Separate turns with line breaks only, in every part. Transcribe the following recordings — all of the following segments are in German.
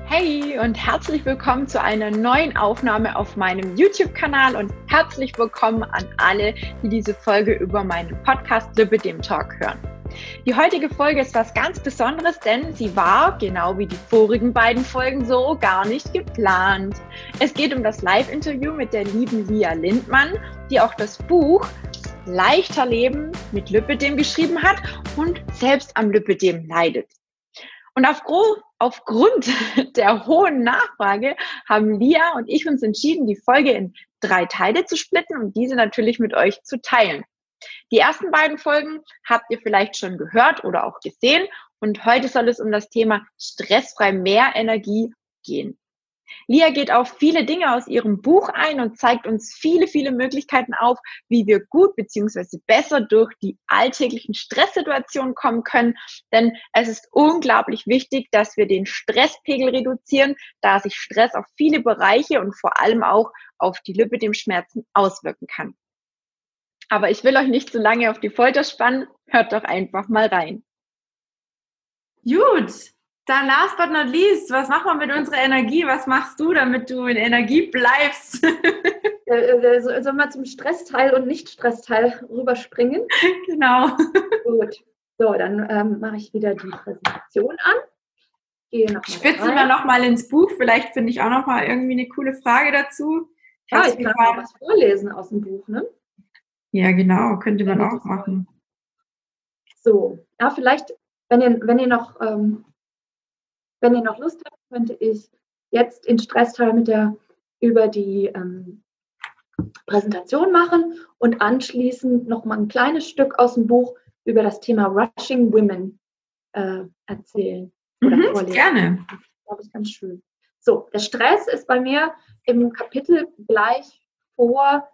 Hey und herzlich willkommen zu einer neuen Aufnahme auf meinem YouTube-Kanal und herzlich willkommen an alle, die diese Folge über meinen Podcast Lipidem Talk hören. Die heutige Folge ist was ganz Besonderes, denn sie war, genau wie die vorigen beiden Folgen, so gar nicht geplant. Es geht um das Live-Interview mit der lieben Lia Lindmann, die auch das Buch Leichter Leben mit Lipidem geschrieben hat und selbst am Lipidem leidet. Und aufgrund der hohen Nachfrage haben Lia und ich uns entschieden, die Folge in 3 Teile zu splitten und diese natürlich mit euch zu teilen. Die ersten beiden Folgen habt ihr vielleicht schon gehört oder auch gesehen und heute soll es um das Thema stressfrei mehr Energie gehen. Lia geht auf viele Dinge aus ihrem Buch ein und zeigt uns viele Möglichkeiten auf, wie wir gut bzw. besser durch die alltäglichen Stresssituationen kommen können. Denn es ist unglaublich wichtig, dass wir den Stresspegel reduzieren, da sich Stress auf viele Bereiche und vor allem auch auf die Lipidem-Schmerzen auswirken kann. Aber ich will euch nicht zu lange auf die Folter spannen, hört doch einfach mal rein.
Gut, dann last but not least, was machen wir mit unserer Energie? Was machst du, damit du in Energie bleibst?
Sollen wir zum Stressteil und Nicht-Stressteil rüberspringen?
Genau.
Gut, so, dann mache ich wieder die Präsentation an.
Spitzen wir nochmal ins Buch. Vielleicht finde ich auch nochmal irgendwie eine coole Frage dazu.
Ich kann auch was vorlesen aus dem Buch, ne?
Ja, genau, könnte man auch machen.
So, ja, vielleicht, wenn ihr noch Lust habt, könnte ich jetzt den Stressteil über die Präsentation machen und anschließend nochmal ein kleines Stück aus dem Buch über das Thema Rushing Women erzählen oder vorlesen.
Gerne.
Das glaube ich ganz schön. So, der Stress ist bei mir im Kapitel gleich vor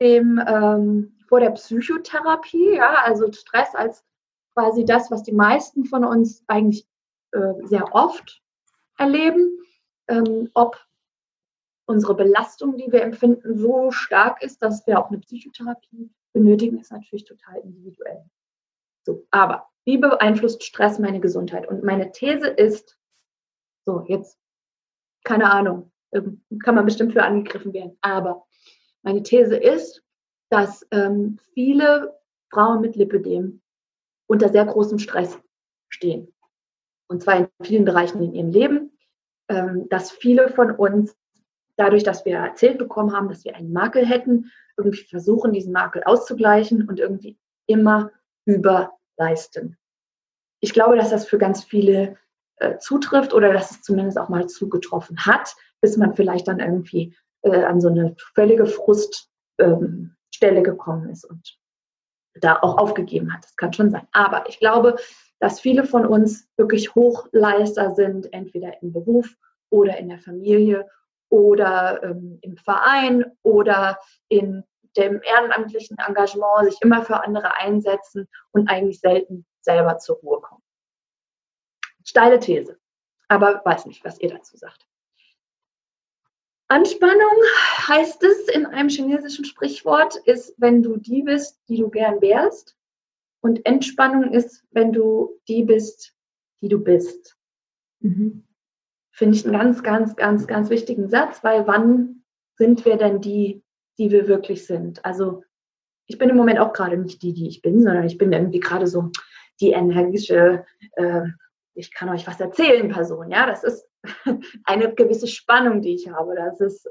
der Psychotherapie, ja, also Stress als quasi das, was die meisten von uns eigentlich sehr oft erleben, ob unsere Belastung, die wir empfinden, so stark ist, dass wir auch eine Psychotherapie benötigen, ist natürlich total individuell. So, aber wie beeinflusst Stress meine Gesundheit? Und meine These ist, so jetzt, keine Ahnung, kann man bestimmt für angegriffen werden, aber meine These ist, dass viele Frauen mit Lipidem unter sehr großem Stress stehen. Und zwar in vielen Bereichen in ihrem Leben, dass viele von uns, dadurch, dass wir erzählt bekommen haben, dass wir einen Makel hätten, irgendwie versuchen, diesen Makel auszugleichen und irgendwie immer überleisten. Ich glaube, dass das für ganz viele zutrifft oder dass es zumindest auch mal zugetroffen hat, bis man vielleicht dann irgendwie an so eine völlige Fruststelle gekommen ist und da auch aufgegeben hat. Das kann schon sein. Aber ich glaube, dass viele von uns wirklich Hochleister sind, entweder im Beruf oder in der Familie oder im Verein oder in dem ehrenamtlichen Engagement, sich immer für andere einsetzen und eigentlich selten selber zur Ruhe kommen. Steile These, aber weiß nicht, was ihr dazu sagt. Anspannung, heißt es in einem chinesischen Sprichwort, ist, wenn du die bist, die du gern wärst. Und Entspannung ist, wenn du die bist, die du bist. Finde ich einen ganz wichtigen Satz, weil wann sind wir denn die wir wirklich sind? Also ich bin im Moment auch gerade nicht die ich bin, sondern ich bin irgendwie gerade so die energische, ich kann euch was erzählen Person. Ja, das ist eine gewisse Spannung, die ich habe. Das ist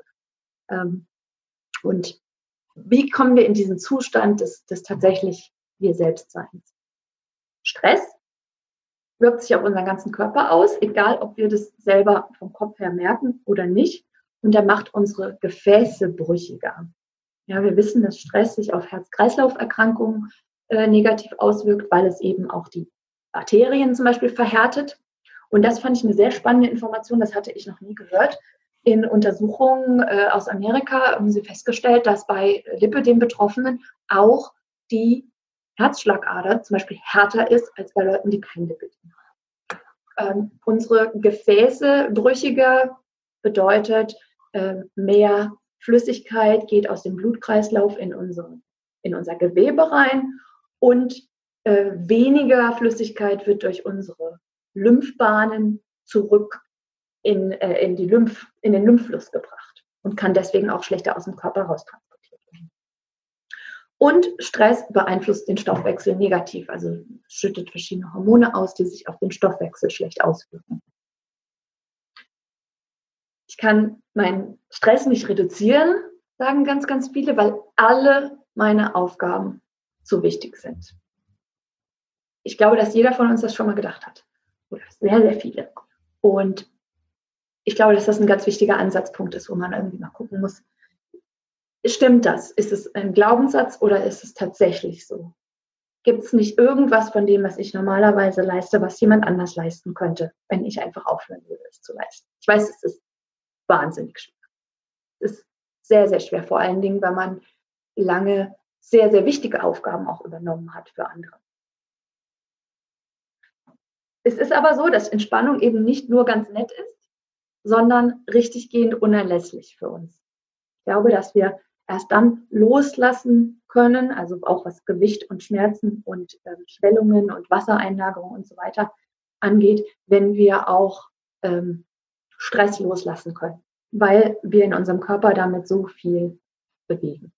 und wie kommen wir in diesen Zustand des tatsächlich wir selbst Seins? Stress wirkt sich auf unseren ganzen Körper aus, egal ob wir das selber vom Kopf her merken oder nicht. Und der macht unsere Gefäße brüchiger. Ja, wir wissen, dass Stress sich auf Herz-Kreislauf-Erkrankungen negativ auswirkt, weil es eben auch die Arterien zum Beispiel verhärtet. Und das fand ich eine sehr spannende Information, das hatte ich noch nie gehört. In Untersuchungen aus Amerika haben sie festgestellt, dass bei Lipidem-Betroffenen auch die Herzschlagader zum Beispiel härter ist als bei Leuten, die kein Lipidem haben. Unsere Gefäße brüchiger bedeutet, mehr Flüssigkeit geht aus dem Blutkreislauf in unser Gewebe rein und weniger Flüssigkeit wird durch unsere Lymphbahnen zurück in den Lymphfluss gebracht und kann deswegen auch schlechter aus dem Körper raus transportiert werden. Und Stress beeinflusst den Stoffwechsel negativ, also schüttet verschiedene Hormone aus, die sich auf den Stoffwechsel schlecht auswirken. Ich kann meinen Stress nicht reduzieren, sagen ganz, ganz viele, weil alle meine Aufgaben so wichtig sind. Ich glaube, dass jeder von uns das schon mal gedacht hat. Oder sehr, sehr viele. Und ich glaube, dass das ein ganz wichtiger Ansatzpunkt ist, wo man irgendwie mal gucken muss, stimmt das? Ist es ein Glaubenssatz oder ist es tatsächlich so? Gibt es nicht irgendwas von dem, was ich normalerweise leiste, was jemand anders leisten könnte, wenn ich einfach aufhören würde, es zu leisten? Ich weiß, es ist wahnsinnig schwer. Es ist sehr, sehr schwer, vor allen Dingen, weil man lange sehr, sehr wichtige Aufgaben auch übernommen hat für andere. Es ist aber so, dass Entspannung eben nicht nur ganz nett ist, sondern richtiggehend unerlässlich für uns. Ich glaube, dass wir erst dann loslassen können, also auch was Gewicht und Schmerzen und Schwellungen und Wassereinlagerung und so weiter angeht, wenn wir auch Stress loslassen können, weil wir in unserem Körper damit so viel bewegen.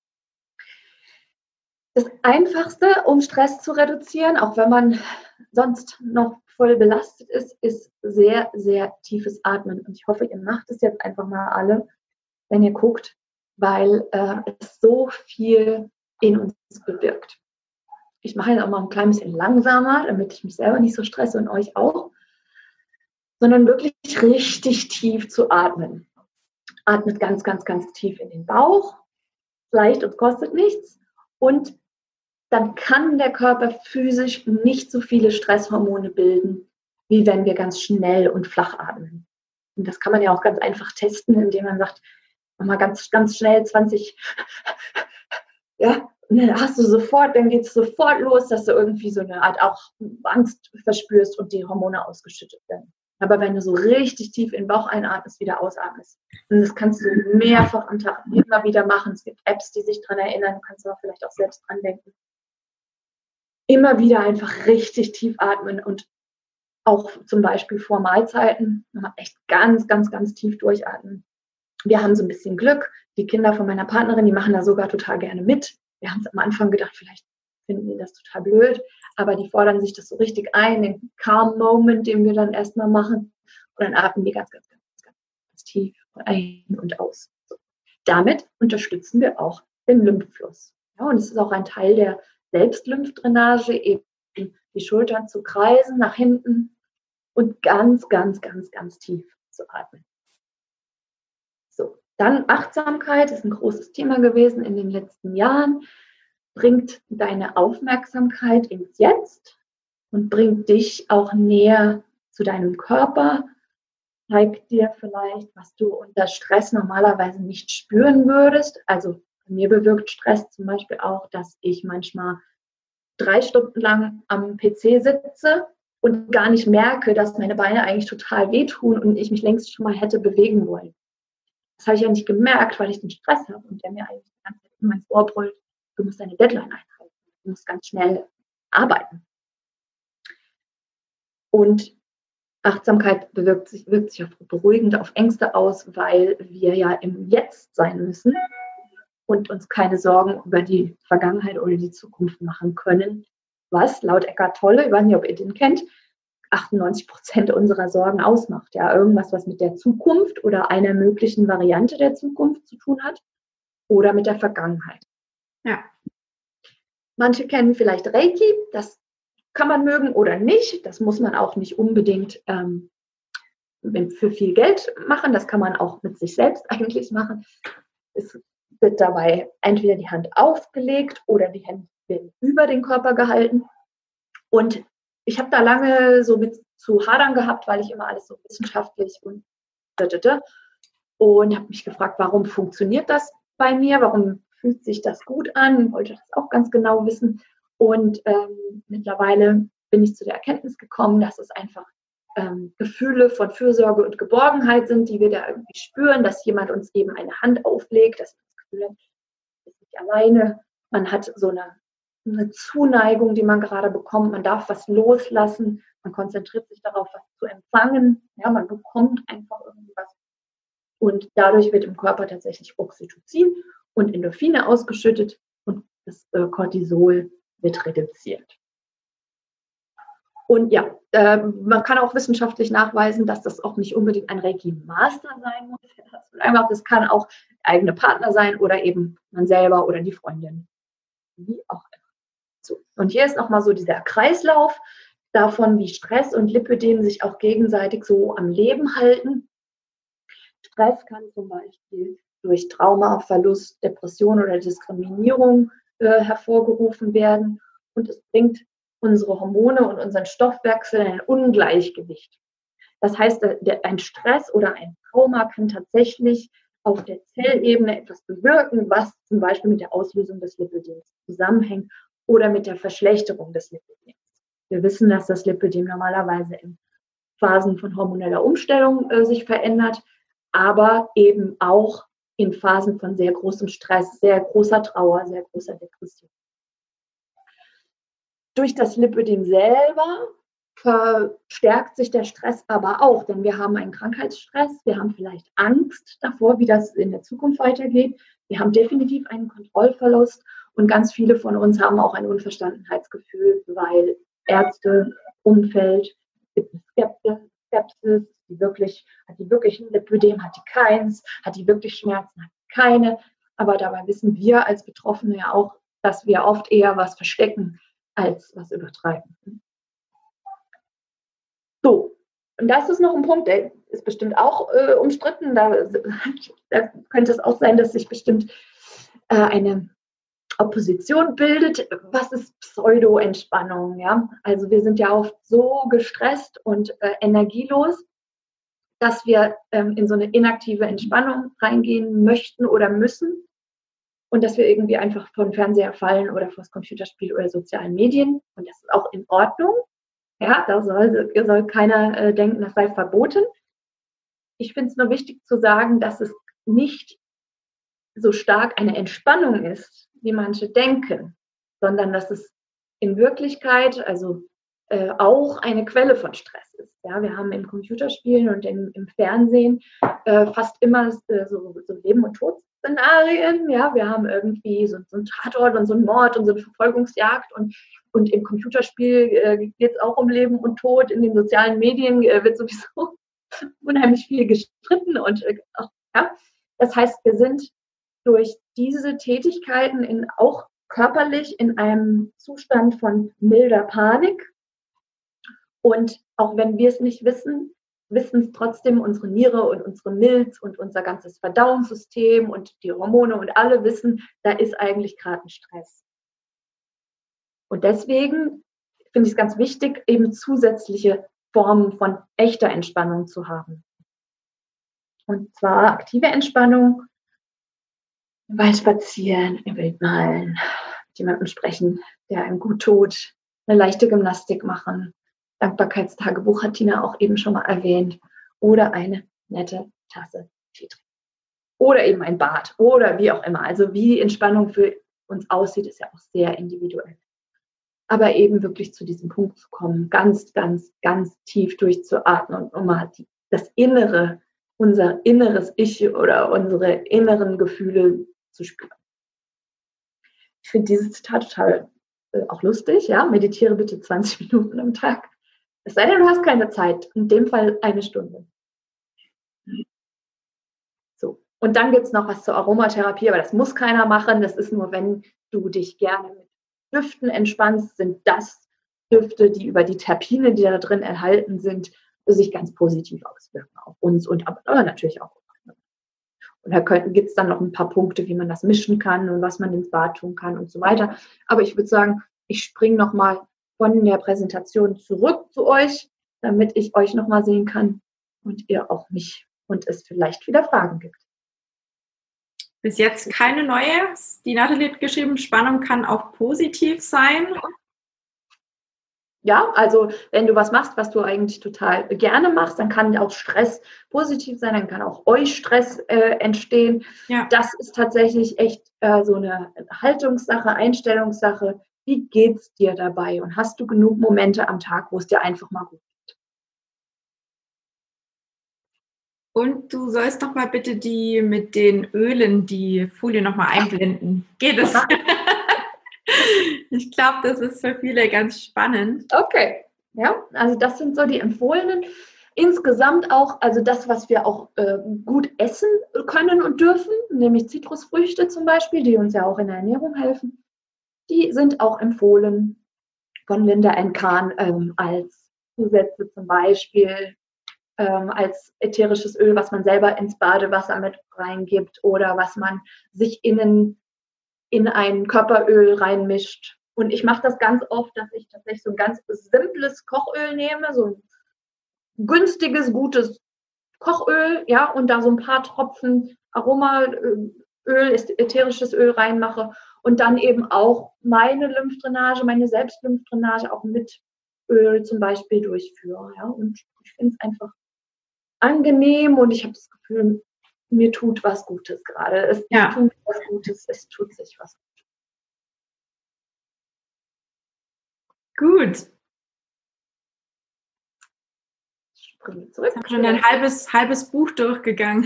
Das Einfachste, um Stress zu reduzieren, auch wenn man sonst noch voll belastet ist, ist sehr, sehr tiefes Atmen. Und ich hoffe, ihr macht es jetzt einfach mal alle, wenn ihr guckt, weil es so viel in uns bewirkt. Ich mache jetzt auch mal ein klein bisschen langsamer, damit ich mich selber nicht so stresse und euch auch, sondern wirklich richtig tief zu atmen. Atmet ganz, ganz, ganz tief in den Bauch, leicht und kostet nichts. Und dann kann der Körper physisch nicht so viele Stresshormone bilden, wie wenn wir ganz schnell und flach atmen. Und das kann man ja auch ganz einfach testen, indem man sagt, mach mal ganz, ganz schnell 20, ja, und dann hast du sofort, dann geht es sofort los, dass du irgendwie so eine Art auch Angst verspürst und die Hormone ausgeschüttet werden. Aber wenn du so richtig tief in den Bauch einatmest, wieder ausatmest, und das kannst du mehrfach am Tag immer wieder machen. Es gibt Apps, die sich daran erinnern, du kannst aber vielleicht auch selbst dran denken. Immer wieder einfach richtig tief atmen und auch zum Beispiel vor Mahlzeiten nochmal echt ganz, ganz, ganz tief durchatmen. Wir haben so ein bisschen Glück. Die Kinder von meiner Partnerin, die machen da sogar total gerne mit. Wir haben es am Anfang gedacht, vielleicht finden die das total blöd, aber die fordern sich das so richtig ein, den Calm-Moment, den wir dann erstmal machen. Und dann atmen die ganz, ganz, ganz, ganz, ganz tief ein und aus. So. Damit unterstützen wir auch den Lymphfluss. Ja, und es ist auch ein Teil der Selbstlymphdrainage, eben die Schultern zu kreisen nach hinten und ganz, ganz, ganz, ganz tief zu atmen. So, dann Achtsamkeit ist ein großes Thema gewesen in den letzten Jahren. Bringt deine Aufmerksamkeit ins Jetzt und bringt dich auch näher zu deinem Körper. Zeigt dir vielleicht, was du unter Stress normalerweise nicht spüren würdest. Also bei mir bewirkt Stress zum Beispiel auch, dass ich manchmal 3 Stunden lang am PC sitze und gar nicht merke, dass meine Beine eigentlich total wehtun und ich mich längst schon mal hätte bewegen wollen. Das habe ich ja nicht gemerkt, weil ich den Stress habe und der mir eigentlich die ganze Zeit in mein Ohr brüllt, du musst deine Deadline einhalten, du musst ganz schnell arbeiten. Und Achtsamkeit wirkt sich auch beruhigend auf Ängste aus, weil wir ja im Jetzt sein müssen und uns keine Sorgen über die Vergangenheit oder die Zukunft machen können, was laut Eckhart Tolle, ich weiß nicht, ob ihr den kennt, 98% unserer Sorgen ausmacht. Ja, irgendwas, was mit der Zukunft oder einer möglichen Variante der Zukunft zu tun hat oder mit der Vergangenheit.
Ja.
Manche kennen vielleicht Reiki, das kann man mögen oder nicht. Das muss man auch nicht unbedingt für viel Geld machen. Das kann man auch mit sich selbst eigentlich machen. Es wird dabei entweder die Hand aufgelegt oder die Hände werden über den Körper gehalten. Und ich habe da lange so mit zu hadern gehabt, weil ich immer alles so wissenschaftlich und habe mich gefragt, warum funktioniert das bei mir? Warum fühlt sich das gut an? Wollte das auch ganz genau wissen. Und mittlerweile bin ich zu der Erkenntnis gekommen, dass es einfach Gefühle von Fürsorge und Geborgenheit sind, die wir da irgendwie spüren, dass jemand uns eben eine Hand auflegt, dass wir das Gefühl haben, man ist nicht alleine, man hat so eine eine Zuneigung, die man gerade bekommt. Man darf was loslassen. Man konzentriert sich darauf, was zu empfangen. Ja, man bekommt einfach irgendwas. Und dadurch wird im Körper tatsächlich Oxytocin und Endorphine ausgeschüttet und das Cortisol wird reduziert. Und ja, man kann auch wissenschaftlich nachweisen, dass das auch nicht unbedingt ein Reiki-Master sein muss. Das kann auch der eigene Partner sein oder eben man selber oder die Freundin. Wie auch immer. So. Und hier ist nochmal so dieser Kreislauf davon, wie Stress und Lipödem sich auch gegenseitig so am Leben halten. Stress kann zum Beispiel durch Trauma, Verlust, Depression oder Diskriminierung hervorgerufen werden. Und es bringt unsere Hormone und unseren Stoffwechsel in ein Ungleichgewicht. Das heißt, ein Stress oder ein Trauma kann tatsächlich auf der Zellebene etwas bewirken, was zum Beispiel mit der Auslösung des Lipödems zusammenhängt oder mit der Verschlechterung des Lipödems. Wir wissen, dass das Lipödem normalerweise in Phasen von hormoneller Umstellung sich verändert, aber eben auch in Phasen von sehr großem Stress, sehr großer Trauer, sehr großer Depression. Durch das Lipödem selber verstärkt sich der Stress aber auch, denn wir haben einen Krankheitsstress, wir haben vielleicht Angst davor, wie das in der Zukunft weitergeht, wir haben definitiv einen Kontrollverlust und ganz viele von uns haben auch ein Unverstandenheitsgefühl, weil Ärzte, Umfeld, gibt es Skepsis, hat die wirklich ein Lipödem, hat die keins, hat die wirklich Schmerzen, hat die keine, aber dabei wissen wir als Betroffene ja auch, dass wir oft eher was verstecken, als was übertreiben. So, und das ist noch ein Punkt, der ist bestimmt auch umstritten. Da könnte es auch sein, dass sich bestimmt eine Opposition bildet. Was ist Pseudo-Entspannung? Ja? Also wir sind ja oft so gestresst und energielos, dass wir in so eine inaktive Entspannung reingehen möchten oder müssen. Und dass wir irgendwie einfach vor den Fernseher fallen oder vor das Computerspiel oder sozialen Medien. Und das ist auch in Ordnung. Ja, da soll keiner denken, das sei verboten. Ich finde es nur wichtig zu sagen, dass es nicht so stark eine Entspannung ist, wie manche denken, sondern dass es in Wirklichkeit auch eine Quelle von Stress ist. Ja, wir haben in Computerspielen und im Fernsehen fast immer so Leben- und Todszenarien. Ja, wir haben irgendwie so einen Tatort und so einen Mord und so eine Verfolgungsjagd und im Computerspiel geht es auch um Leben und Tod. In den sozialen Medien wird sowieso unheimlich viel gestritten und ja. Das heißt, wir sind durch diese Tätigkeiten auch körperlich in einem Zustand von milder Panik. Und auch wenn wir es nicht wissen, wissen es trotzdem unsere Niere und unsere Milz und unser ganzes Verdauungssystem und die Hormone und alle wissen, da ist eigentlich gerade ein Stress. Und deswegen finde ich es ganz wichtig, eben zusätzliche Formen von echter Entspannung zu haben. Und zwar aktive Entspannung, im Wald spazieren, im Wald malen, mit jemandem sprechen, der einem gut tut, eine leichte Gymnastik machen, Dankbarkeitstagebuch hat Tina auch eben schon mal erwähnt, oder eine nette Tasse Tee trinken. Oder eben ein Bad oder wie auch immer. Also wie Entspannung für uns aussieht, ist ja auch sehr individuell. Aber eben wirklich zu diesem Punkt zu kommen, ganz, ganz, ganz tief durchzuatmen und mal das Innere, unser inneres Ich oder unsere inneren Gefühle zu spüren. Ich finde dieses Zitat total auch lustig. Ja? Meditiere bitte 20 Minuten am Tag. Es sei denn, du hast keine Zeit. In dem Fall 1 Stunde. So. Und dann gibt es noch was zur Aromatherapie, aber das muss keiner machen. Das ist nur, wenn du dich gerne mit Düften entspannst, sind das Düfte, die über die Terpine, die da drin enthalten sind, sich ganz positiv auswirken auf uns und aber natürlich auch auf andere. Und da gibt es dann noch ein paar Punkte, wie man das mischen kann und was man ins Bad tun kann und so weiter. Aber ich würde sagen, ich springe nochmal von der Präsentation zurück zu euch, damit ich euch nochmal sehen kann und ihr auch mich und es vielleicht wieder Fragen gibt.
Bis jetzt keine neue. Die Nathalie hat geschrieben, Spannung kann auch positiv sein.
Ja, also wenn du was machst, was du eigentlich total gerne machst, dann kann auch Stress positiv sein, dann kann auch Stress entstehen. Ja. Das ist tatsächlich echt so eine Haltungssache, Einstellungssache. wie geht's dir dabei? Und hast du genug Momente am Tag, wo es dir einfach mal gut geht?
Und du sollst noch mal bitte die mit den Ölen, die Folie noch mal einblenden. Geht es? Ich glaube, das ist für viele ganz spannend.
Okay, ja, also das sind so die empfohlenen. Insgesamt auch, also das, was wir auch gut essen können und dürfen, nämlich Zitrusfrüchte zum Beispiel, die uns ja auch in der Ernährung helfen, die sind auch empfohlen von Linda Kahn als Zusätze zum Beispiel, als ätherisches Öl, was man selber ins Badewasser mit reingibt oder was man sich in ein Körperöl reinmischt. Und ich mache das ganz oft, dass ich tatsächlich so ein ganz simples Kochöl nehme, so ein günstiges, gutes Kochöl, ja, und da so ein paar Tropfen Aromaöl, ätherisches Öl reinmache und dann eben auch meine Lymphdrainage, meine Selbstlymphdrainage auch mit Öl zum Beispiel durchführe. Ja. Und ich finde es einfach angenehm und ich habe das Gefühl, mir tut was Gutes gerade. Es tut was Gutes, es tut sich was
Gut.
Springe zurück.
Ich habe schon ein halbes Buch durchgegangen.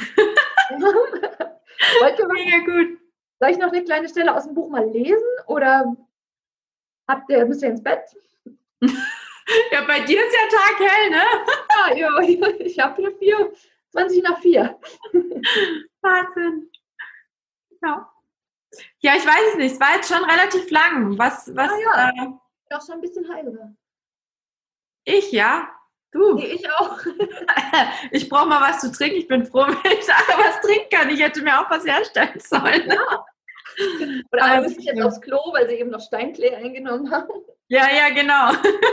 Mega gut. Soll ich noch eine kleine Stelle aus dem Buch mal lesen oder müsst ihr ins Bett?
Ja, bei dir ist ja Tag hell, ne?
Ja, ich habe hier 20 nach 4.
Wahnsinn. Ja, ich weiß es nicht. Es war jetzt schon relativ lang. Was?
Doch schon ein bisschen heiliger.
Ich, ja? Du?
Nee, ich auch.
Ich brauche mal was zu trinken. Ich bin froh, wenn ich nachher was trinken kann. Ich hätte mir auch was herstellen sollen.
Ja. Oder alle müssen jetzt aufs Klo, weil sie eben noch Steinklee eingenommen haben.
Ja, genau.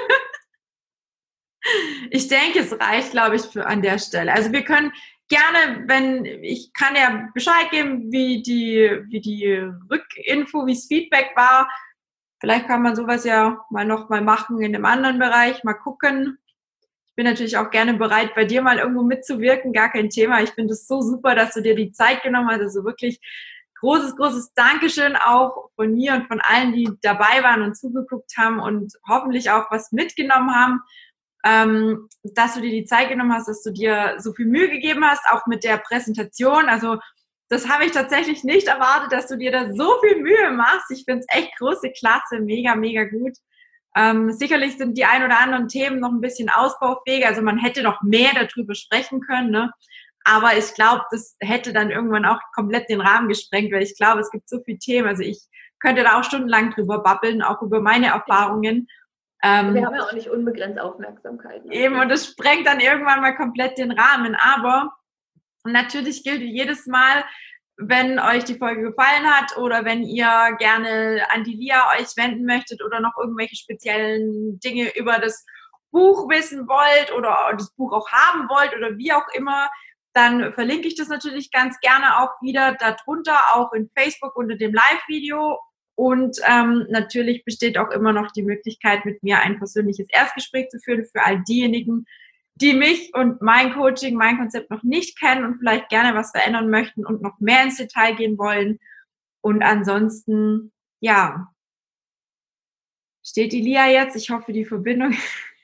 Ich denke, es reicht, glaube ich, an der Stelle. Also wir können gerne, ich kann ja Bescheid geben, wie die Rückinfo, wie das Feedback war. Vielleicht kann man sowas ja noch mal machen in einem anderen Bereich, mal gucken. Ich bin natürlich auch gerne bereit, bei dir mal irgendwo mitzuwirken, gar kein Thema. Ich finde es so super, dass du dir die Zeit genommen hast. Also wirklich großes Dankeschön auch von mir und von allen, die dabei waren und zugeguckt haben und hoffentlich auch was mitgenommen haben. Dass du dir die Zeit genommen hast, dass du dir so viel Mühe gegeben hast, auch mit der Präsentation. Also das habe ich tatsächlich nicht erwartet, dass du dir da so viel Mühe machst. Ich finde es echt große Klasse, mega gut. Sicherlich sind die ein oder anderen Themen noch ein bisschen ausbaufähig. Also man hätte noch mehr darüber sprechen können, ne? Aber ich glaube, das hätte dann irgendwann auch komplett den Rahmen gesprengt, weil ich glaube, es gibt so viele Themen. Also ich könnte da auch stundenlang drüber babbeln, auch über meine Erfahrungen.
Wir haben ja auch nicht unbegrenzt Aufmerksamkeit. Ne?
Eben, und das sprengt dann irgendwann mal komplett den Rahmen. Aber natürlich gilt jedes Mal, wenn euch die Folge gefallen hat oder wenn ihr gerne an die Lia euch wenden möchtet oder noch irgendwelche speziellen Dinge über das Buch wissen wollt oder das Buch auch haben wollt oder wie auch immer, dann verlinke ich das natürlich ganz gerne auch wieder darunter, auch in Facebook unter dem Live-Video. Und natürlich besteht auch immer noch die Möglichkeit, mit mir ein persönliches Erstgespräch zu führen für all diejenigen, die mich und mein Coaching, mein Konzept noch nicht kennen und vielleicht gerne was verändern möchten und noch mehr ins Detail gehen wollen. Und ansonsten, ja, steht die Lia jetzt. Ich hoffe, die Verbindung,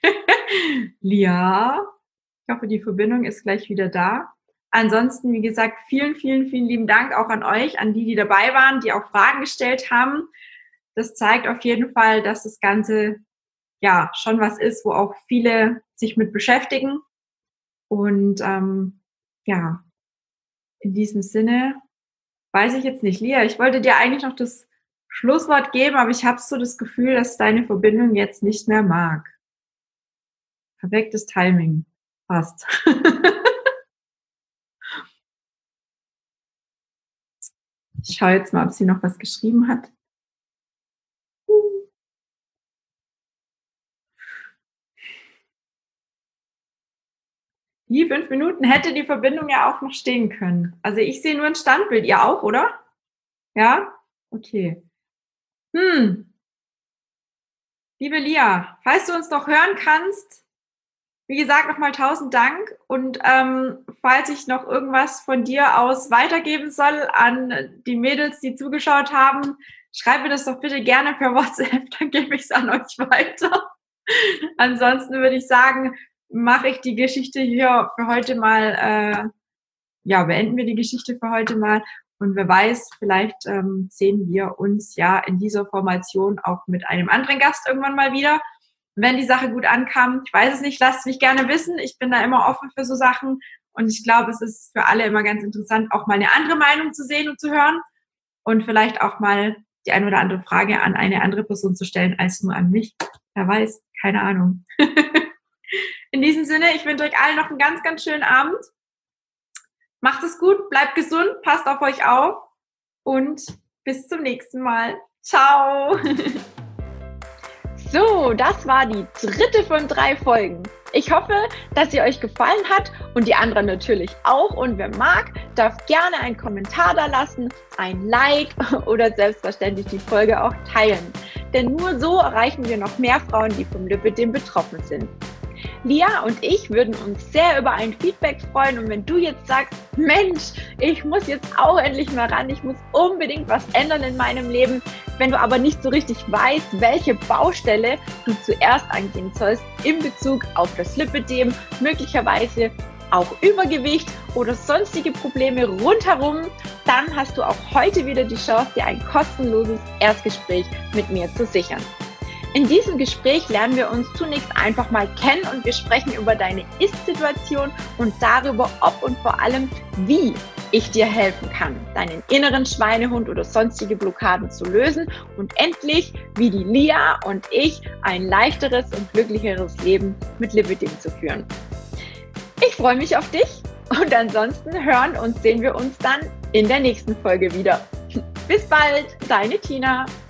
Lia, ich hoffe, die Verbindung ist gleich wieder da. Ansonsten, wie gesagt, vielen lieben Dank auch an euch, an die dabei waren, die auch Fragen gestellt haben. Das zeigt auf jeden Fall, dass das Ganze ja schon was ist, wo auch viele sich mit beschäftigen. Und ja, in diesem Sinne weiß ich jetzt nicht. Lia, ich wollte dir eigentlich noch das Schlusswort geben, aber ich habe so das Gefühl, dass deine Verbindung jetzt nicht mehr mag. Perfektes Timing. Passt. Ich schaue jetzt mal, ob sie noch was geschrieben hat. Die 5 Minuten hätte die Verbindung ja auch noch stehen können. Also ich sehe nur ein Standbild. Ihr auch, oder? Ja? Okay. Liebe Lia, falls du uns noch hören kannst, wie gesagt, nochmal 1000 Dank. Und falls ich noch irgendwas von dir aus weitergeben soll an die Mädels, die zugeschaut haben, schreibt mir das doch bitte gerne per WhatsApp, dann gebe ich es an euch weiter. Ansonsten würde ich sagen, mache ich die Geschichte hier für heute mal, beenden wir die Geschichte für heute mal. Und wer weiß, vielleicht sehen wir uns ja in dieser Formation auch mit einem anderen Gast irgendwann mal wieder, wenn die Sache gut ankam. Ich weiß es nicht, lasst mich gerne wissen. Ich bin da immer offen für so Sachen. Und ich glaube, es ist für alle immer ganz interessant, auch mal eine andere Meinung zu sehen und zu hören. Und vielleicht auch mal die eine oder andere Frage an eine andere Person zu stellen, als nur an mich. Wer weiß, keine Ahnung. In diesem Sinne, ich wünsche euch allen noch einen ganz, ganz schönen Abend. Macht es gut, bleibt gesund, passt auf euch auf und bis zum nächsten Mal. Ciao!
So, das war die 3. von 3 Folgen. Ich hoffe, dass sie euch gefallen hat und die anderen natürlich auch. Und wer mag, darf gerne einen Kommentar da lassen, ein Like oder selbstverständlich die Folge auch teilen. Denn nur so erreichen wir noch mehr Frauen, die vom Lipödem betroffen sind. Lia und ich würden uns sehr über ein Feedback freuen und wenn du jetzt sagst, Mensch, ich muss jetzt auch endlich mal ran, ich muss unbedingt was ändern in meinem Leben, wenn du aber nicht so richtig weißt, welche Baustelle du zuerst angehen sollst in Bezug auf das Lipödem, möglicherweise auch Übergewicht oder sonstige Probleme rundherum, dann hast du auch heute wieder die Chance, dir ein kostenloses Erstgespräch mit mir zu sichern. In diesem Gespräch lernen wir uns zunächst einfach mal kennen und wir sprechen über deine Ist-Situation und darüber, ob und vor allem, wie ich dir helfen kann, deinen inneren Schweinehund oder sonstige Blockaden zu lösen und endlich, wie die Lia und ich, ein leichteres und glücklicheres Leben mit Lipödem zu führen. Ich freue mich auf dich und ansonsten hören und sehen wir uns dann in der nächsten Folge wieder. Bis bald, deine Tina.